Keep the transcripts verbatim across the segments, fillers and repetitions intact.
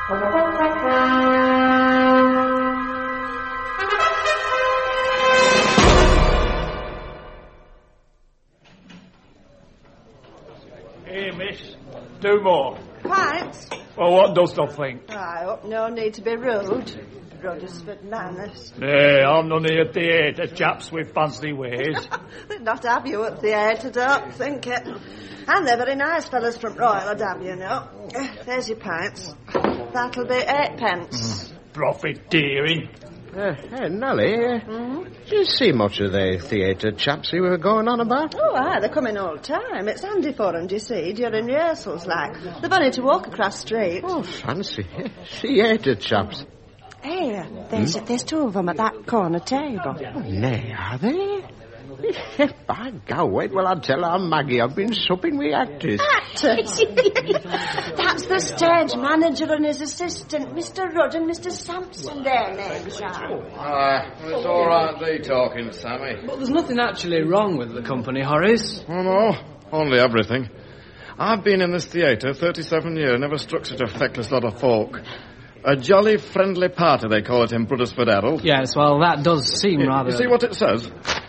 Here, miss. Do more. Pints? Well, what dost thou think? I hope no need to be rude. Ruddersford manners. Nay, I'm none of your theatre chaps with fancy ways. They'd not have you at theatre, don't think it. And they're very nice fellas from Royal, I'd have you know. There's your pints. That'll be eight pence. Mm, profiteering. Uh, hey, Nellie, uh, mm-hmm. Did you see much of the theatre chaps you were going on about? Oh, aye, they come in all the time. It's handy for them, do you see, during rehearsals, like. They've only to walk across street. Oh, fancy. Theatre chaps. Hey, there's, hmm? there's two of them at that corner table. Oh, nay, are they? By God, wait will I tell our Maggie I've been supping with actors. Actors? That's the stage manager and his assistant, Mister Rudd and Mister Sampson, their names are. Ah, well, it's all right, they talking, Sammy. But there's nothing actually wrong with the company, Horace. Oh, no, only everything. I've been in this theatre thirty-seven years, never struck such a feckless lot of folk. A jolly friendly party, they call it in Bruddersford Herald. Yes, well, that does seem you, rather... You see what it says?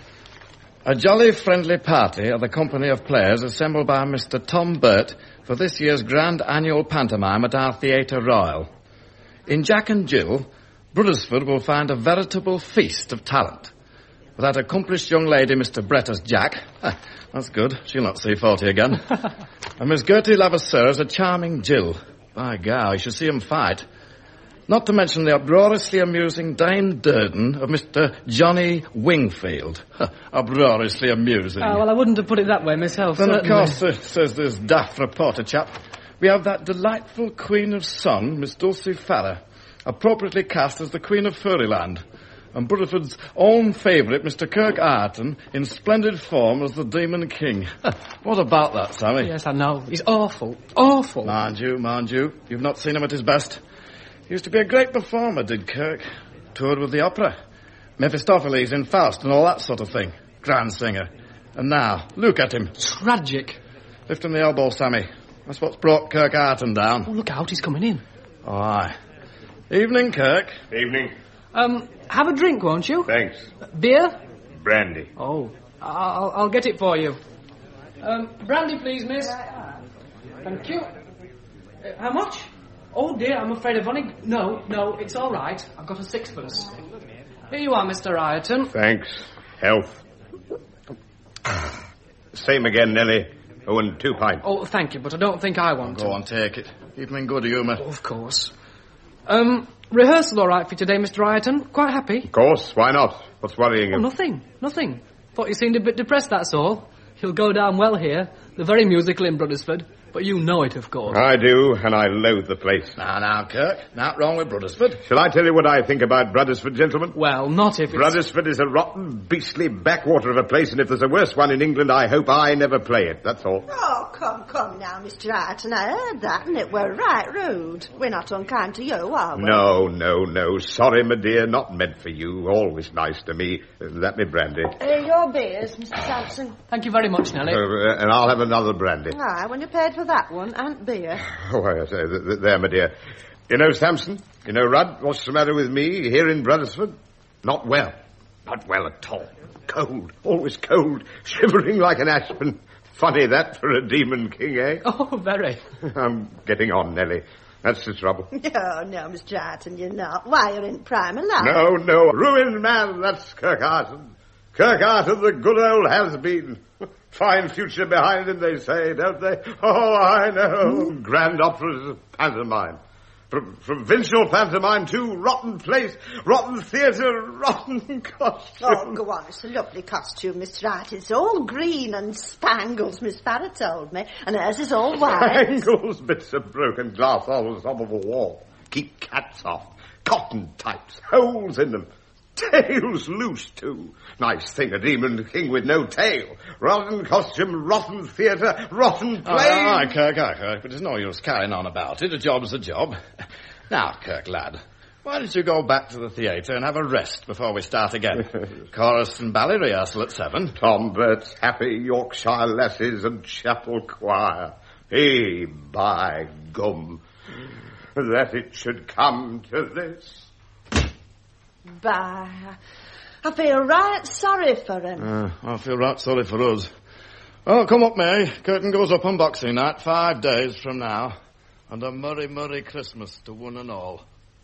A jolly friendly party of the company of players assembled by Mister Tom Burt for this year's grand annual pantomime at our Theatre Royal. In Jack and Jill, Bruddersford will find a veritable feast of talent. With that accomplished young lady, Mister Brett as Jack. That's good. She'll not see forty again. And Miss Gertie Levasseur as a charming Jill. By God, you should see 'em fight. Not to mention the uproariously amusing Dame Durden of Mister Johnny Wingfield. Uproariously amusing. Oh, well, I wouldn't have put it that way myself, Then, certainly. of course, uh, says this daft reporter chap, we have that delightful Queen of Song, Miss Dulcie Farrer, appropriately cast as the Queen of Fairyland, and Brudderford's own favourite, Mister Kirk Ayrton, in splendid form as the Demon King. What about that, Sammy? Yes, I know. He's awful. Awful. Mind you, mind you, you've not seen him at his best. He used to be a great performer, did Kirk. Toured with the opera. Mephistopheles in Faust and all that sort of thing. Grand singer. And now, look at him. Tragic. Lift him the elbow, Sammy. That's what's brought Kirk Ayrton down. Oh, look out, he's coming in. Oh, aye. Evening, Kirk. Evening. Um, have a drink, won't you? Thanks. Beer? Brandy. Oh, I'll, I'll get it for you. Um, brandy, please, miss. Thank you. Uh, how much? Oh, dear, I'm afraid I've only... No, no, it's all right. I've got a sixpence. Here you are, Mister Ayrton. Thanks. Health. Same again, Nellie. Oh, and two pints. Oh, thank you, but I don't think I want Go to. on, take it. Keep him in good humour. Oh, of course. Um, rehearsal all right for today, Mister Ayrton? Quite happy? Of course, why not? What's worrying you? Oh, nothing, nothing. Thought you seemed a bit depressed, that's all. You'll go down well here. They're very musical in Bruddersford. But you know it, of course. I do, and I loathe the place. Now, now, Kirk. Not wrong with Bruddersford. Shall I tell you what I think about Bruddersford, gentlemen? Well, not if it's... Bruddersford is a rotten, beastly backwater of a place, and if there's a worse one in England, I hope I never play it. That's all. Oh, come, come now, Mister Ayrton. I heard that, and it were right rude. We're not unkind to you, are we? No, no, no. Sorry, my dear. Not meant for you. Always nice to me. Uh, let me brandy. Uh, your beers, Mister Sampson. Thank you very much, Nellie. Uh, and I'll have another brandy. Aye, when you paid for that one, and beer. Oh, I say, th- th- there, my dear. You know, Sampson, you know, Rudd, what's the matter with me here in Bruddersford? Not well. Not well at all. Cold. Always cold. Shivering like an aspen. Funny that for a demon king, eh? Oh, very. I'm getting on, Nellie. That's the trouble. No, no, Mister Ayrton, you're not. Why, you're in prime life. No, no. Ruined man, that's Kirk Ayrton. Kirk Ayrton, the good old has-been. Fine future behind him, they say, don't they? Oh, I know. Mm. Grand operas, pantomime. From provincial pantomime to rotten place, rotten theatre, rotten costume. Oh, go on. It's a lovely costume, Mister Ayrton. It's all green and spangles, Miss Farrer told me. And hers is all white. Spangles, bits of broken glass on the top of a wall. Keep cats off. Cotton types, holes in them. Tails loose, too. Nice thing, a demon king with no tail. Rotten costume, rotten theatre, rotten play. Aye, aye, Kirk, aye, Kirk, but there's no use carrying on about it. A job's a job. Now, Kirk, lad, why don't you go back to the theatre and have a rest before we start again? Chorus and ballet rehearsal at seven. Tom Bert's happy Yorkshire lasses and chapel choir. Hey, by gum. that it should come to this. Bah, I feel right sorry for him. Uh, I feel right sorry for us. Well, come up, Mary. Curtain goes up on Boxing Night, five days from now. And a merry, merry Christmas to one and all.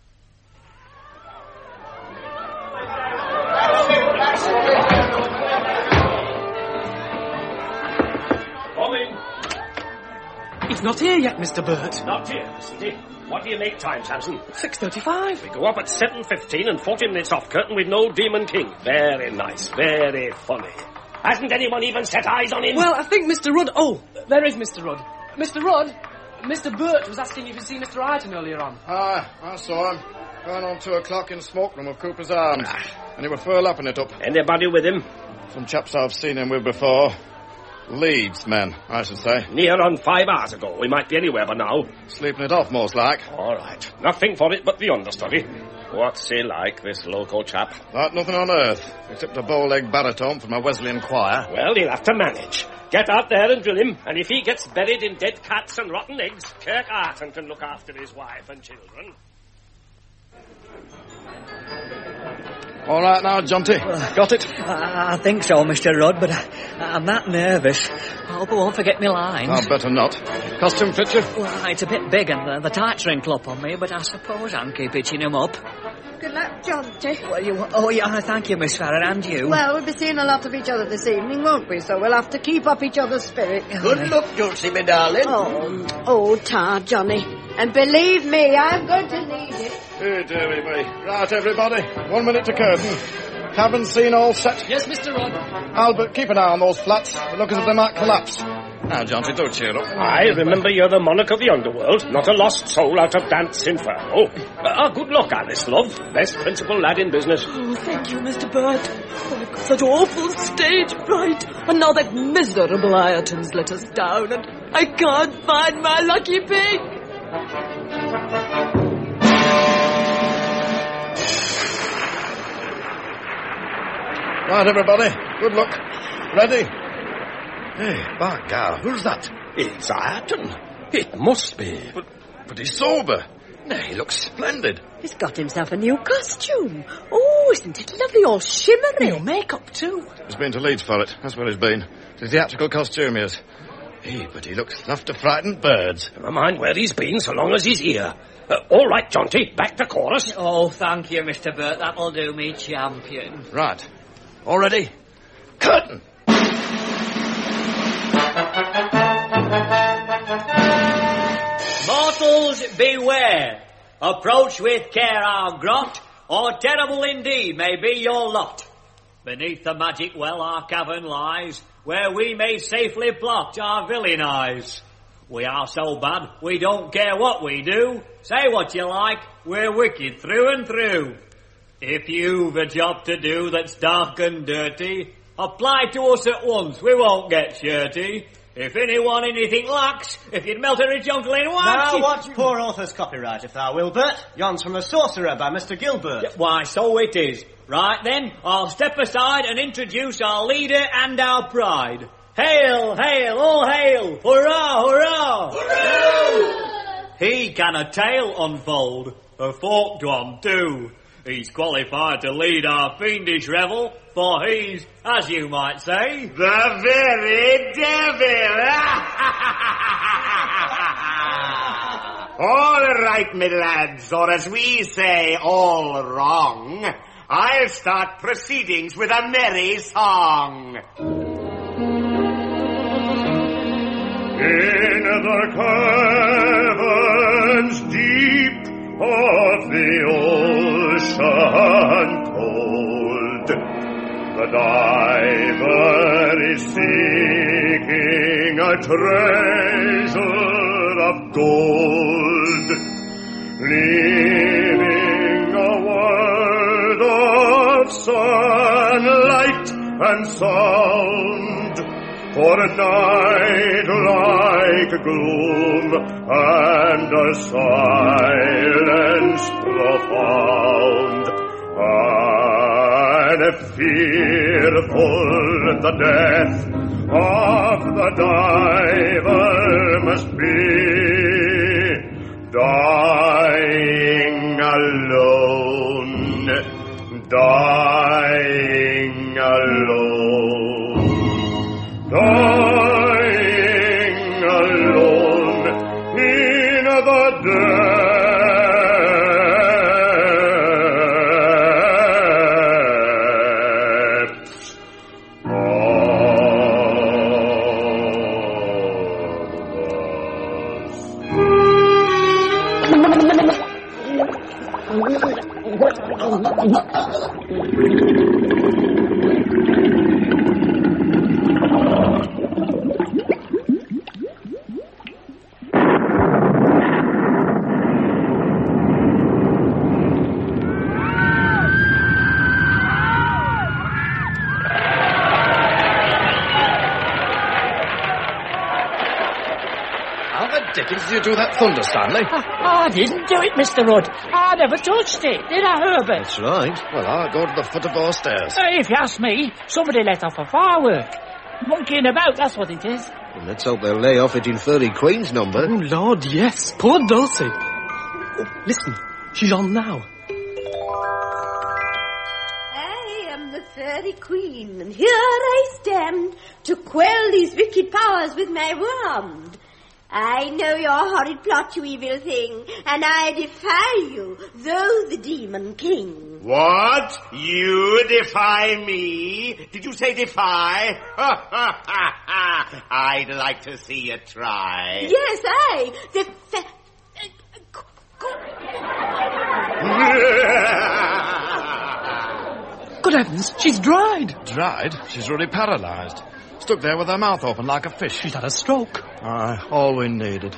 Coming. He's not here yet, Mister Burt. Not here, isn't he? What do you make time, Samson? six thirty-five. We go up at seven fifteen and forty minutes off curtain with no Demon King. Very nice, very funny. Hasn't anyone even set eyes on him? Well, I think Mister Rudd... Oh, there is Mister Rudd. Mister Rudd, Mister Burt was asking if you'd seen Mister Ireton earlier on. Aye, I saw him. Going on two o'clock in the smoke room of Cooper's Arms. And he was furlapping it up. Anybody with him? Some chaps I've seen him with before. Leeds men, I should say. Near on five hours ago. We might be anywhere by now. Sleeping it off, most like. All right. Nothing for it but the understudy. What's he like, this local chap? Like nothing on earth, except a bow-leg baritone from a Wesleyan choir. Well, he'll have to manage. Get out there and drill him, and if he gets buried in dead cats and rotten eggs, Kirk Arton can look after his wife and children. All right now, Jonty. Got it? I think so, Mister Rudd, but I, I'm that nervous. I hope I won't forget my lines. I'd better not. Costume fit you? Well, it's a bit big and the, the tights wrinkle up on me, but I suppose I can keep itching them up. Good luck, Jonty. Well, you, oh, yeah, thank you, Miss Farrer, and you. Well, we'll be seeing a lot of each other this evening, won't we? So we'll have to keep up each other's spirit. Good luck, Dulcie, me darling. Oh, old tar, Johnny. And believe me, I'm going to need it. Hey, dearie me. Right, everybody. One minute to curtain. Cabin scene all set? Yes, Mister Rudd. Albert, keep an eye on those flats. They look as if they might collapse. Now, Jonty, do cheer up. I remember you're the monarch of the underworld, not a lost soul out of Dance Inferno. Uh, good luck, Alice, love. Best principal lad in business. Oh, thank you, Mister Burt. Oh, I've got such awful stage fright. And now that miserable Ireton's let us down, and I can't find my lucky pig. Right, everybody. Good luck. Ready? Hey, by God, who's that? It's Ireton. It must be. But, but he's sober. No, he looks splendid. He's got himself a new costume. Oh, isn't it lovely, all shimmery? New makeup, too. He's been to Leeds for it. That's where he's been. It's his theatrical costume, he is. Hey, but he looks enough to frighten birds. Never mind where he's been, so long as he's here. Uh, all right, Jonty, back to chorus. Oh, thank you, Mister Burt. That'll do me, champion. Right. All ready? Curtain! Mortals, beware. Approach with care our grot, or terrible indeed may be your lot. Beneath the magic well our cavern lies, where we may safely plot our villain eyes. We are so bad, we don't care what we do. Say what you like, we're wicked through and through. If you've a job to do that's dark and dirty, apply to us at once, we won't get shirty. If anyone anything lacks, if you'd melt a rich uncle in wax... Now watch poor author's copyright, if thou will, Bert. Yon's from The Sorcerer by Mister Gilbert. Why, so it is. Right then, I'll step aside and introduce our leader and our pride. Hail, hail, all hail! Hurrah, hurrah! Hurrah! He can a tale unfold, a forked one too. He's qualified to lead our fiendish revel, for he's, as you might say... The very devil! All right, me lads, or as we say, all wrong. I'll start proceedings with a merry song. In the caverns deep of the ocean cold, the diver is seeking a treasure of gold, leaving a world of sunlight and sound, for a night like gloom and a silence profound, and fearful the death of the diver must be. Die the depths of How the dickens did you do that thunder, Stanley? I, I didn't do it, Mister Rudd. I never touched it, did I, Herbert? That's right. Well, I'll go to the foot of those stairs. Uh, if you ask me, somebody let off a firework. Monkeying about, that's what it is. Well, let's hope they'll lay off it in Fairy Queen's number. Oh, Lord, yes. Poor Dulcie. Oh, listen, she's on now. I am the Fairy Queen, and here I stand to quell these wicked powers with my wand. I know your horrid plot, you evil thing, and I defy you, though the Demon King. What? You defy me? Did you say defy? I'd like to see you try. Yes, I, the fa- Good heavens, she's dried. Dried? She's really paralysed. Stuck there with her mouth open like a fish. She's had a stroke. Aye, all we needed.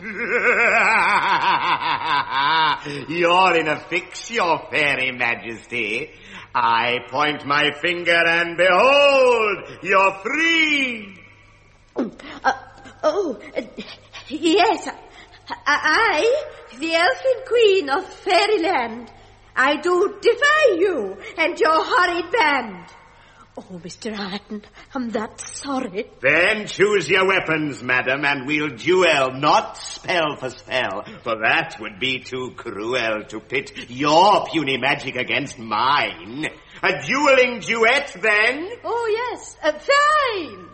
You're in a fix, your fairy majesty. I point my finger and behold, you're free. Uh, oh, uh, yes, I, I, the Elfin Queen of Fairyland, I do defy you and your horrid band. Oh, Mister Ireton, I'm that sorry. Then choose your weapons, madam, and we'll duel, not spell for spell, for that would be too cruel to pit your puny magic against mine. A dueling duet, then? Oh, yes, uh, fine.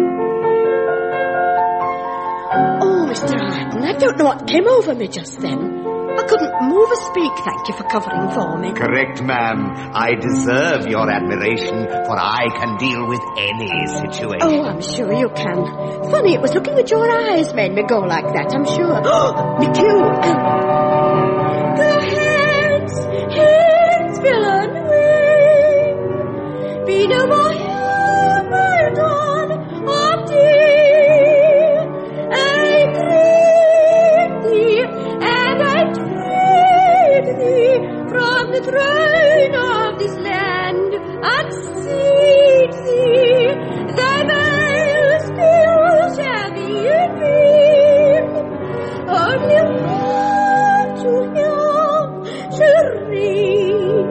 Oh, Mister Ireton, I don't know what came over me just then. I couldn't move or speak, thank you for covering for me. Correct, ma'am. I deserve your admiration, for I can deal with any situation. Oh, I'm sure you can. Funny, it was looking at your eyes made me go like that, I'm sure. Oh, me too. Um, the heads, heads will unwing. Be no more here, my dawn of day. I greet thee, and I treat thee from the throne of this land, and seat thee, thy veil still shall be revealed. Only love to him shall reign.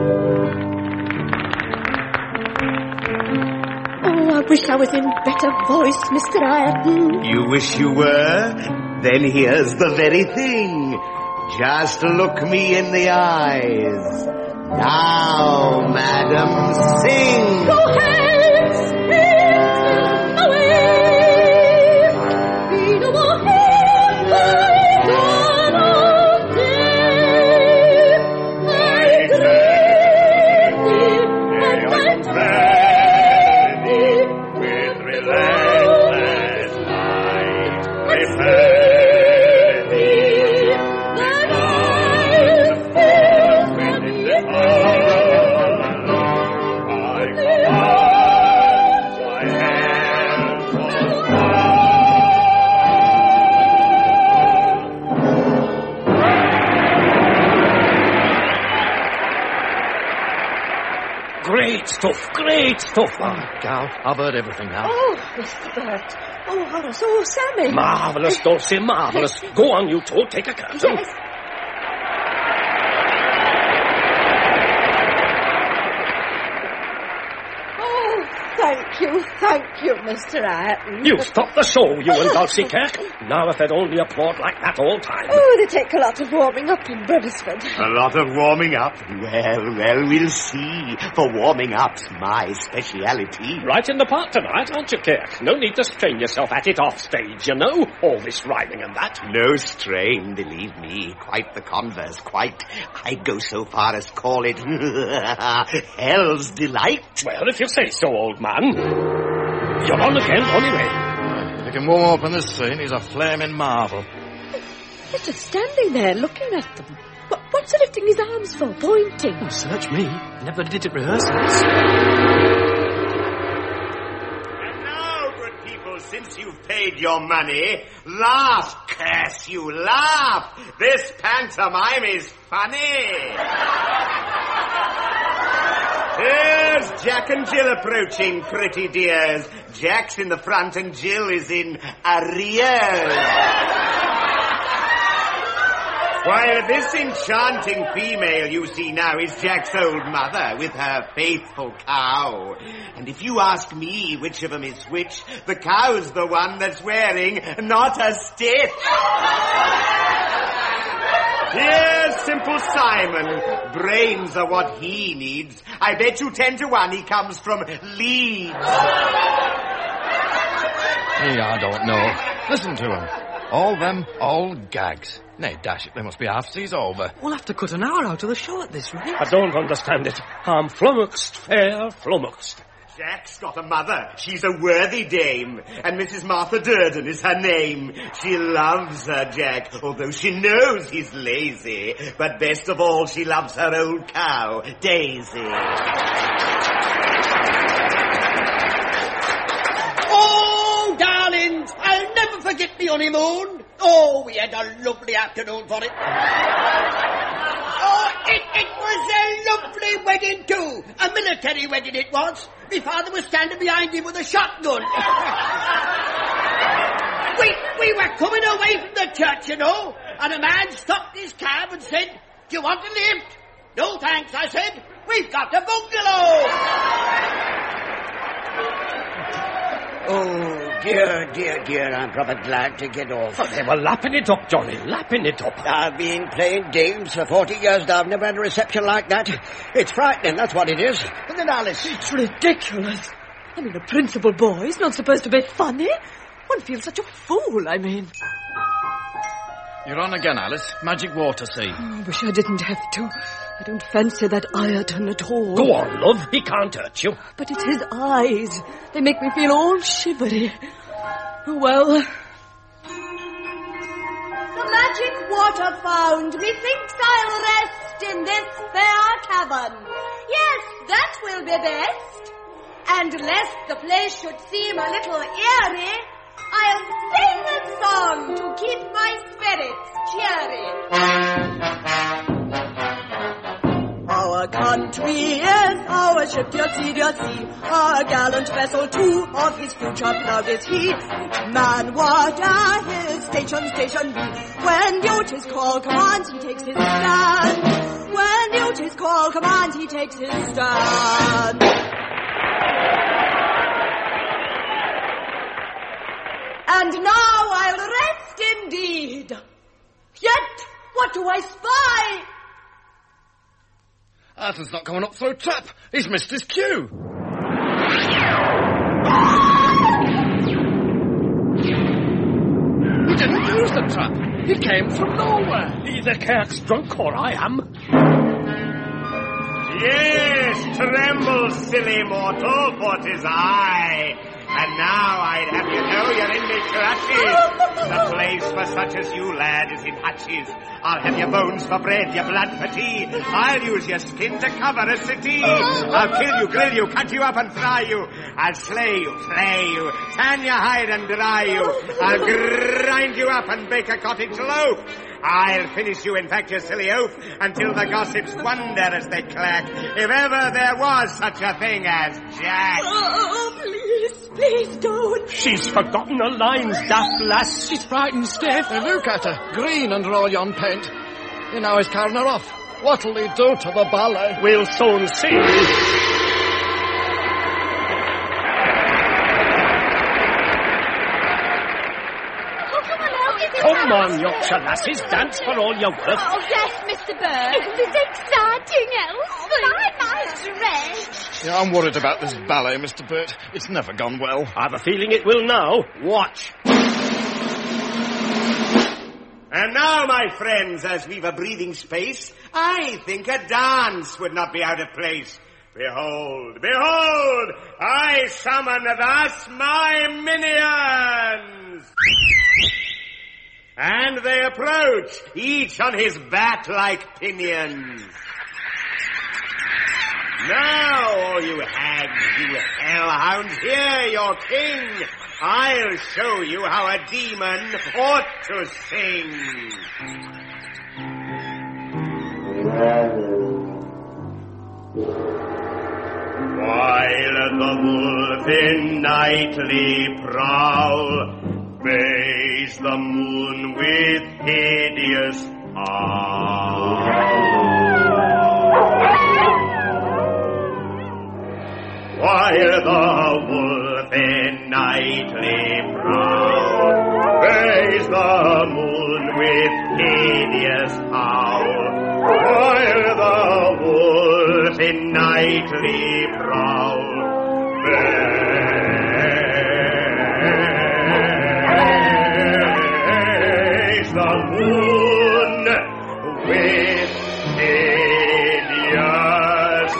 Oh, I wish I was in better voice, Mister Ireton. You wish you were? Then here's the very thing. Just look me in the eyes. Now, madam, sing. Go hence, hence, away. Be no more here, my dawn of day. I greet thee, and I tread thee with relentless light. Prepare Great stuff, great stuff. Oh, Gal, I've heard everything now. Oh, Mister Bert. Oh, Horace. Oh, Sammy. Marvellous, Dulcie, marvellous. Go on, you two, take a curtain. Yes. Oh, thank Thank you, thank you, Mister Ayrton. You stop the show, you and Dulcie Kirk. Now if they'd only applaud like that all time. Oh, they take a lot of warming up in Bruddersford. A lot of warming up? Well, well, we'll see. For warming up's my speciality. Right in the part tonight, aren't you, Kirk? No need to strain yourself at it off stage, you know. All this rhyming and that. No strain, believe me. Quite the converse, quite. I'd go so far as call it hell's delight. Well, if you say so, old man. You're on again, anyway. You can warm up in this scene. He's a flaming marvel. He's just standing there looking at them. What, what's he lifting his arms for, pointing? Oh, search me. Never did at rehearsals. And now, good people, since you've paid your money, laugh, curse you, laugh. This pantomime is funny. Here's Jack and Jill approaching, pretty dears. Jack's in the front and Jill is in arrears. While this enchanting female you see now is Jack's old mother with her faithful cow. And if you ask me which of them is which, the cow's the one that's wearing not a stitch. Here's Simple Simon. Brains are what he needs. I bet you ten to one he comes from Leeds. Yeah, I don't know. Listen to him. All them old gags. Nay, dash it, they must be half seas over. We'll have to cut an hour out of the show at this rate. I don't understand it. I'm flummoxed, fair flummoxed. Jack's got a mother. She's a worthy dame. And Missus Martha Durden is her name. She loves her Jack, although she knows he's lazy. But best of all, she loves her old cow, Daisy. Oh, darlings, I'll never forget the honeymoon. Oh, we had a lovely afternoon for it. Oh, it, it was a lovely wedding too. A military wedding it was. My father was standing behind him with a shotgun. we, we were coming away from the church, you know, and a man stopped his cab and said, "Do you want a lift?" "No, thanks," I said. "We've got a bungalow." Oh, dear, dear, dear, I'm proper glad to get off. Oh, they were lapping it up, Johnny, lapping it up. I've been playing dames for forty years now. I've never had a reception like that. It's frightening, that's what it is. And then Alice... It's ridiculous. I mean, a principal boy is not supposed to be funny. One feels such a fool, I mean. You're on again, Alice. Magic water sea. Oh, I wish I didn't have to. I don't fancy that Ayrton at all. Go on, love. He can't hurt you. But it's his eyes. They make me feel all shivery. Oh, well. The magic water found. Methinks I'll rest in this fair cavern. Yes, that will be best. And lest the place should seem a little eerie, I'll sing a song to keep my spirits cheery. Our country is our ship, dear sea, dear sea. Our gallant vessel too, of his future proud is he. Each man whatever his station, station be. When duty's call commands, he takes his stand. When duty's call commands, he takes his stand. And now I'll rest indeed. Yet, what do I spy? Ayrton's not coming up through trap. He's missed his cue. He didn't use the trap. He came from nowhere. Either Kirk's drunk or I am. Yes, tremble, silly mortal, for 'tis I. And now I'd have you know you're in me clutches. The place for such as you, lad, is in hutches. I'll have your bones for bread, your blood for tea. I'll use your skin to cover a city. I'll kill you, grill you, cut you up and fry you. I'll slay you, flay you, tan your hide and dry you. I'll grind you up and bake a cottage loaf. I'll finish you, in fact, you silly oaf, until the gossips wonder as they clack if ever there was such a thing as Jack. Oh, please, please don't. She's forgotten her lines, daft lass. She's frightened stiff. Hey, look at her, green under all yon paint. He now is carrying her off. What'll he do to the ballet? We'll soon see. Come on, Yorkshire lasses, dance for all you're worth. Oh, yes, Mister Bird. Isn't it exciting, Elf? But I might dress. Yeah, I'm worried about this ballet, Mister Burt. It's never gone well. I've a feeling it will now. Watch. And now, my friends, as we've a breathing space, I think a dance would not be out of place. Behold, behold, I summon thus my minions! And they approach, each on his bat-like pinions. Now, all you hags, you hellhounds, hear your king. I'll show you how a demon ought to sing. While the wolf in nightly prowl bays the moon with hideous howl. While the wolf in nightly prowl bays the moon with hideous howl. While the wolf in nightly prowl bays the moon with hideous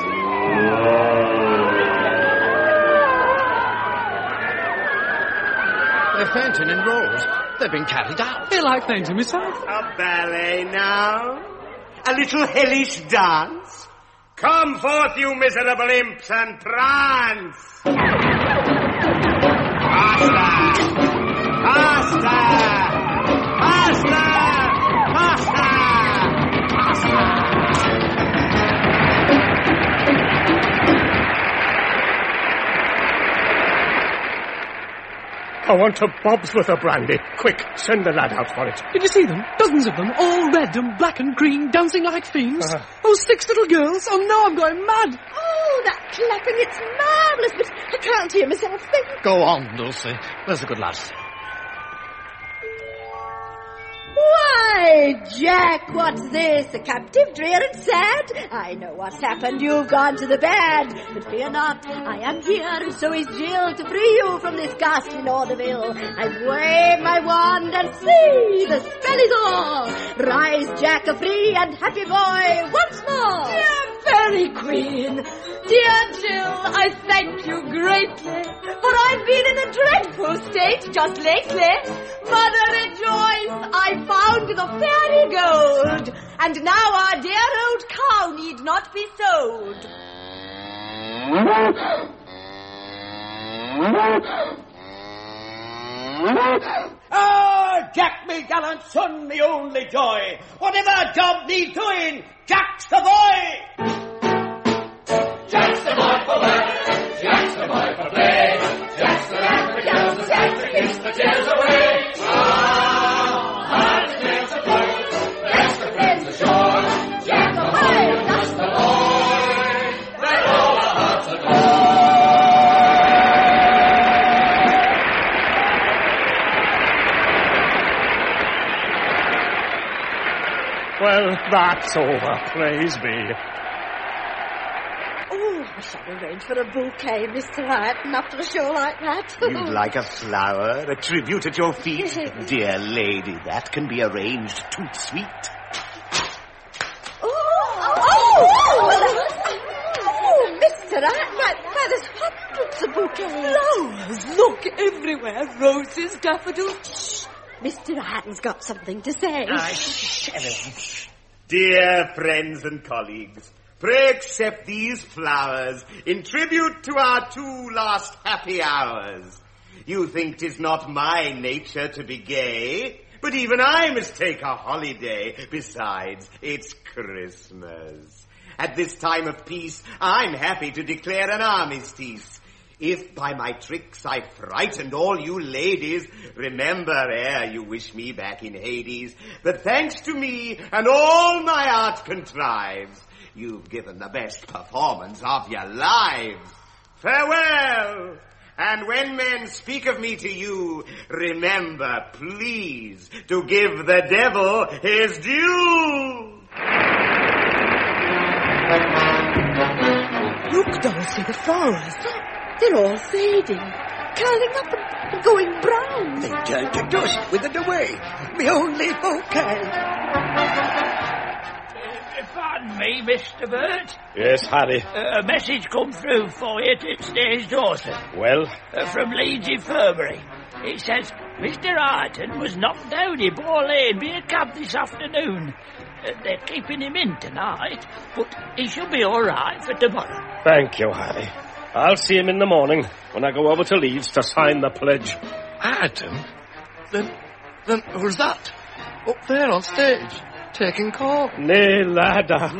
They're fainting in rows. They've been carried out. They like fainting myself. A ballet now? A little hellish dance? Come forth, you miserable imps, and prance! Faster! Faster! Faster! Faster! Faster! I want a Bobsworth of brandy. Quick, send the lad out for it. Did you see them? Dozens of them, all red and black and green, dancing like fiends. Uh. Oh, six little girls. Oh, no, I'm going mad. Oh, that clapping, it's marvellous, but I can't hear myself think. Go on, Dulcie. There's a good lad. Why, Jack, what's this? A captive, drear and sad? I know what's happened. You've gone to the bad. But fear not, I am here, and so is Jill, to free you from this ghastly Lauderdale. I wave my wand and see, the spell is all. Rise, Jack, a free and happy boy once more. Dear Fairy Queen, dear Jill, I thank you greatly, for I've been in a dreadful state just lately. Mother, rejoice, I found the fairy gold, and now our dear old cow need not be sold. Ah, Jack, me gallant son, me only joy. Whatever job needs doing, Jack's the boy. Jack's the boy for work, Jack's the boy for play, Jack's the lad that yells, Jack's the keeps the tears away. Ah, hearts makes a float, Jack's the friends ashore, Jack the boy, that's the boy, that all our hearts adore. Well, that's over, praise be. Oh, I shall arrange for a bouquet, Mister Hyton, after a show like that. You'd like a flower, a tribute at your feet? Dear lady, that can be arranged too sweet. Oh, oh, oh, Mister Hyton, why, why, there's hundreds of bouquets. Flowers, look everywhere, roses, daffodils. Mister Hyton's got something to say. Uh, Dear friends and colleagues, pray accept these flowers in tribute to our two last happy hours. You think 'tis not my nature to be gay, but even I must take a holiday. Besides, it's Christmas. At this time of peace, I'm happy to declare an armistice. If by my tricks I frightened all you ladies, remember ere you wish me back in Hades, that thanks to me and all my art contrives, you've given the best performance of your lives. Farewell, And when men speak of me to you, remember, please, to give the devil his due. Look, Darcy, the flowers. They're all fading, curling up and, and going brown. They turn to dust, withered away. My only bouquet. Pardon me, Mister Burt. Yes, Harry. Uh, a message come through for you to Stay's daughter. Well? Uh, from Leeds Infirmary. It says Mister Ireton was knocked down in Ball Lane by a cab this afternoon. Uh, they're keeping him in tonight, but he should be all right for tomorrow. Thank you, Harry. I'll see him in the morning when I go over to Leeds to sign the pledge. Ireton? Then, then who's that? Up there on stage, taking call. Nay, ladder.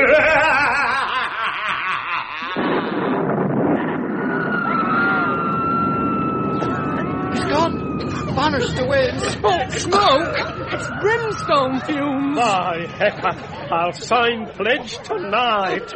He's gone. Vanished away in smoke. Smoke? It's brimstone fumes. By heck, I'll sign pledge tonight.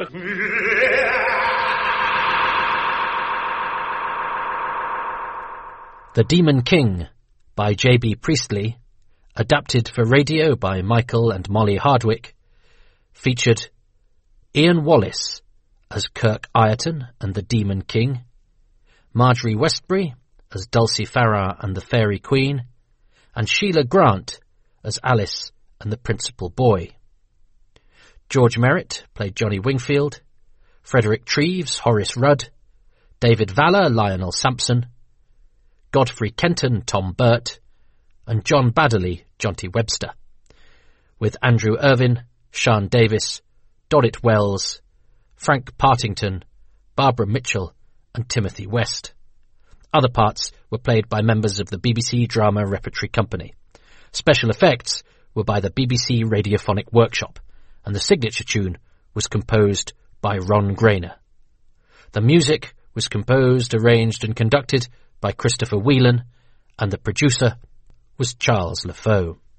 The Demon King by J B Priestley, adapted for radio by Michael and Molly Hardwick, featured Ian Wallace as Kirk Ireton and the Demon King, Marjorie Westbury as Dulcie Farrar and the Fairy Queen, and Sheila Grant as Alice and the Principal Boy. George Merritt played Johnny Wingfield, Frederick Treves, Horace Rudd, David Valler, Lionel Sampson, Godfrey Kenton, Tom Burt, and John Baddeley, Jonty Webster, with Andrew Irvin, Sean Davis, Dorrit Wells, Frank Partington, Barbara Mitchell, and Timothy West. Other parts were played by members of the B B C Drama Repertory Company. Special effects were by the B B C Radiophonic Workshop, and the signature tune was composed by Ron Grainer. The music was composed, arranged, and conducted by Christopher Whelan, and the producer was Charles LaFoe.